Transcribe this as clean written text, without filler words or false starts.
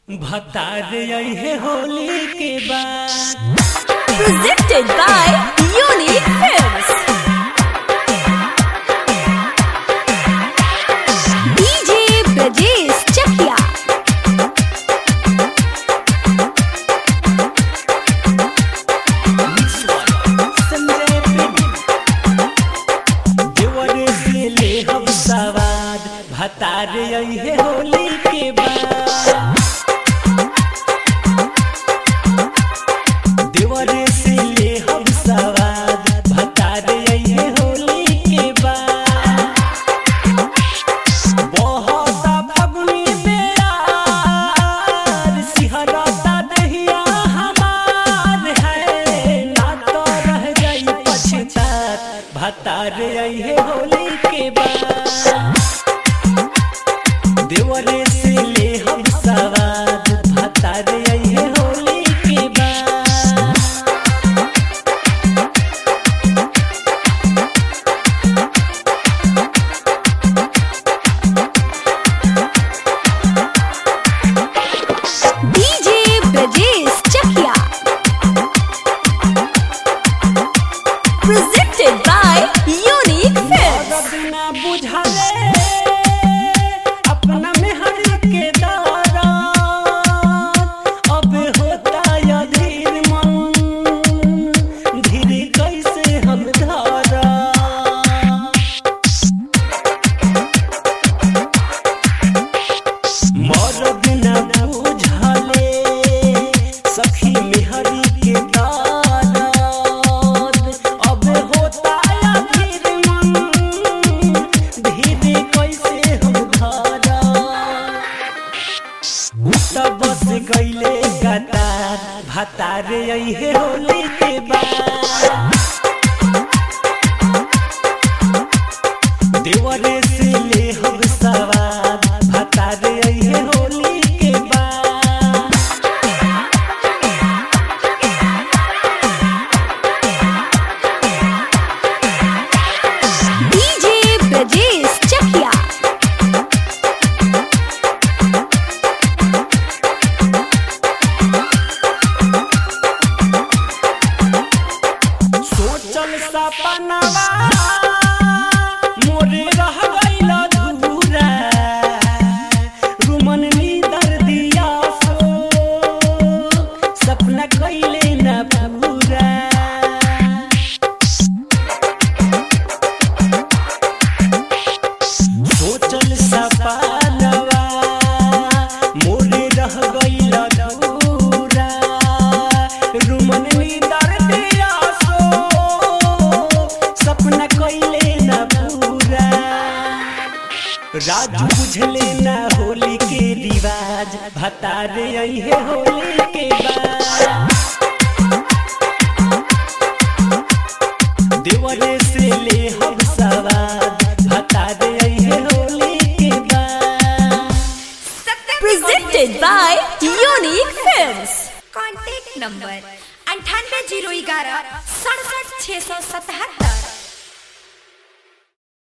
भतार अइहे होली के बाद presented by Unique Films. DJ Brajesh Chakya. देवरे से ले हम सवाद भतार अइहे होली के बाद देवरे से ले हम सवाद भतार अइहे होली के बाद बहुत फगुनी बेरार सिहरता दहिया हमार है ना तो रह जाई पछतात भतार अइहे होली के बाद देवरे से ले हम सवाद भतार अइहे होली के बाद DJ Brajesh Chakya. Presented by Unique Films. बिना बुझले अपना मेहर के दारा अब होता या धीर मन धीरे कैसे हम धारा मोर बिना बुझले सखी मेहर के दारा अब होता या धीर मन धीरे कैसे हम धारा तब बस गईले कतार भतार अइहे होली के बाद देवरे से ले हम सवाद भतार अइहे होली के बाद DJ Brajesh Chakya. सोचल सपनवा मोरे रह गइल अधूरा रुमन नीदर दिया सो सपना कइले न पूरा सोचल सपनवा मोरे रह गइल अधूरा रुमन नीदर दिया सो सपना कइले न पूरा राजू बुझले न होली के रिवाज भतार अइहे होली के बाद देवरे से ले हम सवाद भतार अइहे होली के बाद Presented by Unique Films. Contact number 9801 67 677।